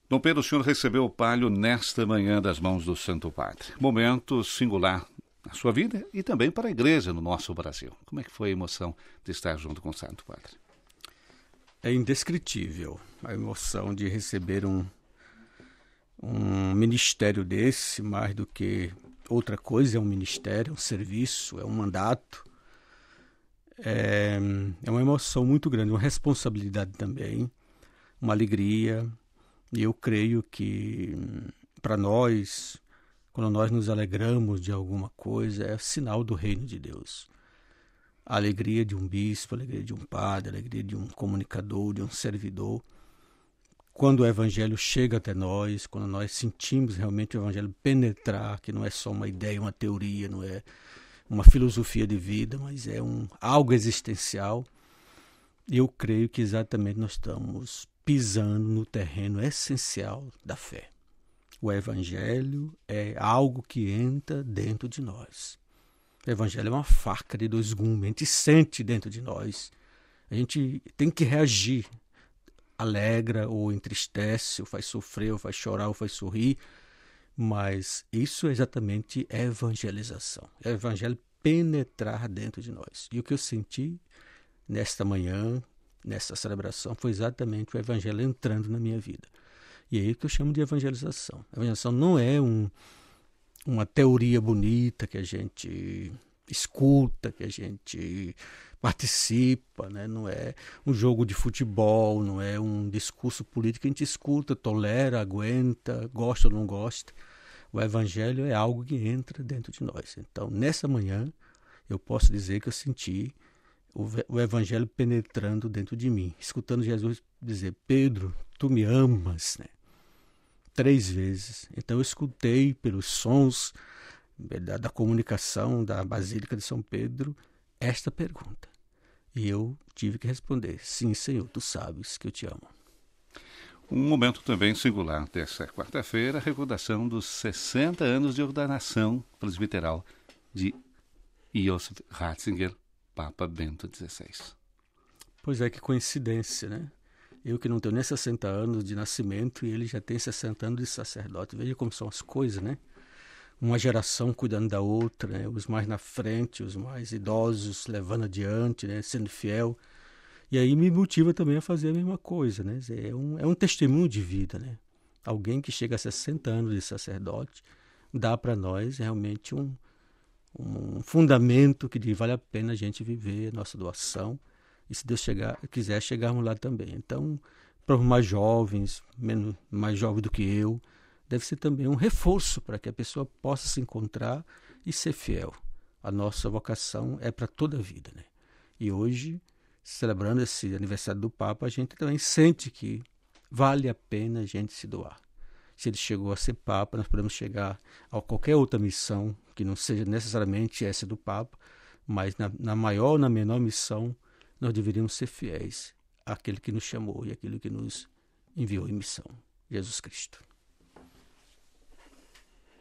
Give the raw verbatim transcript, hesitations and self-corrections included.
Dom Pedro, o senhor recebeu o palio nesta manhã das mãos do Santo Padre. Momento singular na sua vida e também para a igreja no nosso Brasil. Como é que foi a emoção de estar junto com o Santo Padre? É indescritível a emoção de receber um, um ministério desse, mais do que outra coisa, é um ministério, é um serviço, é um mandato. É, é uma emoção muito grande, uma responsabilidade também, uma alegria. E eu creio que para nós, quando nós nos alegramos de alguma coisa, é sinal do reino de Deus. A alegria de um bispo, a alegria de um padre, a alegria de um comunicador, de um servidor. Quando o evangelho chega até nós, quando nós sentimos realmente o evangelho penetrar, que não é só uma ideia, uma teoria, não é uma filosofia de vida, mas é um, algo existencial, eu creio que exatamente nós estamos pisando no terreno essencial da fé. O evangelho é algo que entra dentro de nós. O evangelho é uma faca de dois gumes, a gente sente dentro de nós. A gente tem que reagir, alegra ou entristece, ou faz sofrer, ou faz chorar, ou faz sorrir, mas isso é exatamente evangelização. É o evangelho penetrar dentro de nós. E o que eu senti nesta manhã, nessa celebração, foi exatamente o evangelho entrando na minha vida. E é isso que eu chamo de evangelização. A evangelização não é um, uma teoria bonita que a gente escuta, que a gente participa, né? Não é um jogo de futebol, não é um discurso político que a gente escuta, tolera, aguenta, gosta ou não gosta. O evangelho é algo que entra dentro de nós. Então, nessa manhã, eu posso dizer que eu senti o evangelho penetrando dentro de mim, escutando Jesus dizer: Pedro, tu me amas, né? Três vezes. Então eu escutei pelos sons da, da comunicação da Basílica de São Pedro esta pergunta. E eu tive que responder: sim, Senhor, tu sabes que eu te amo. Um momento também singular dessa quarta-feira, a recordação dos sessenta anos de ordenação presbiteral de Joseph Ratzinger, Papa Bento dezesseis. Pois é, que coincidência, né? Eu que não tenho nem sessenta anos de nascimento e ele já tem sessenta anos de sacerdote. Veja como são as coisas, né? Uma geração cuidando da outra, né? Os mais na frente, os mais idosos levando adiante, né? Sendo fiel. E aí me motiva também a fazer a mesma coisa, né? É um, é um testemunho de vida, né? Alguém que chega a sessenta anos de sacerdote dá para nós realmente um um fundamento que vale a pena a gente viver a nossa doação, e se Deus chegar, quiser, chegarmos lá também. Então, para os mais jovens, menos, mais jovens do que eu, deve ser também um reforço para que a pessoa possa se encontrar e ser fiel. A nossa vocação é para toda a vida, né? E hoje, celebrando esse aniversário do Papa, a gente também sente que vale a pena a gente se doar. Se ele chegou a ser Papa, nós podemos chegar a qualquer outra missão, que não seja necessariamente essa do Papa, mas na, na maior ou na menor missão, nós deveríamos ser fiéis àquele que nos chamou e àquele que nos enviou em missão, Jesus Cristo.